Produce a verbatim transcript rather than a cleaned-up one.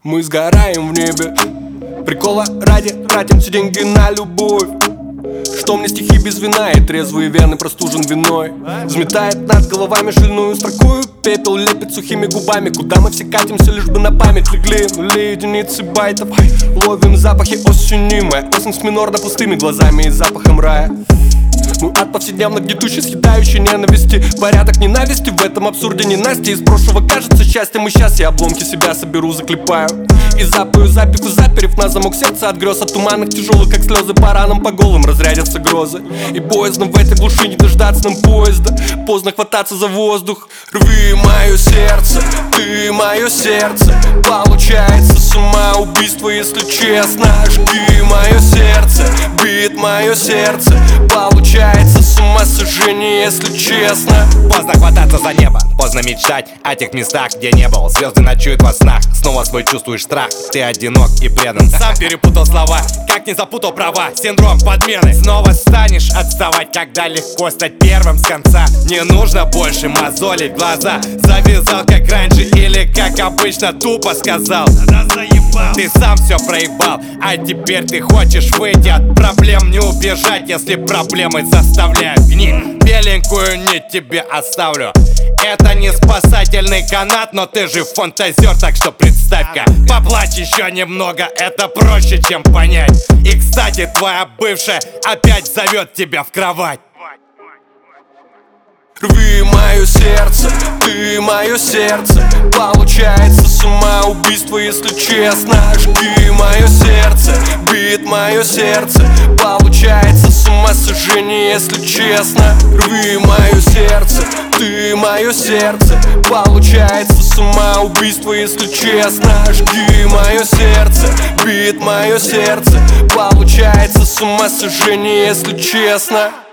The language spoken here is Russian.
Мы сгораем в небе, прикола ради тратим все деньги на любовь. Что мне стихи без вина, и трезвый и верный простужен виной. Взметает над головами шальную строкую, пепел лепит сухими губами. Куда мы все катимся, лишь бы на память легли нули, единицы байтов. Ловим запахи осени, моя осень с минорно пустыми глазами и запахом рая. Мы от повседневно гнетущей, съедающей ненависти. Порядок ненависти в этом абсурде ненастья. Из прошлого кажется счастьем, и сейчас я обломки себя соберу, заклепаю и запою запику, заперев на замок сердца от грез. От туманных тяжелых, как слезы, по ранам, по голым разрядятся грозы. И боязно в этой глуши не дождаться нам поезда. Поздно хвататься за воздух. Рви мое сердце, ты мое сердце. Получается самоубийство, если честно. Жги мое сердце, бит мое сердце. Получается самосожжение, если честно. Поздно хвататься за небо, поздно мечтать о тех местах, где не был. Звезды ночуют во снах, снова свой чувствуешь страх. Ты одинок и предан. Сам перепутал слова, как не запутал права. Синдром подмены. Снова станешь отставать, когда легко стать первым с конца. Не нужно больше мозолить глаза. Завязал как раньше или как обычно тупо сказал. Ты сам все проебал, а теперь ты хочешь выйти от проблем. Не убежать, если проблемы заставляют гнить. Беленькую нить тебе оставлю. Это не спасательный канат, но ты же фантазер, так что представь-ка. Поплачь еще немного, это проще, чем понять. И, кстати, твоя бывшая опять зовет тебя в кровать. Рви мое сердце, ты мое сердце. Получается самоубийство, если честно. Жги мое сердце, бит мое сердце. Получается самосожжение, если честно. Рви мое сердце, ты мое сердце. Получается самоубийство, если честно. Жги мое сердце, бит мое сердце. Получается самосожжение, если честно.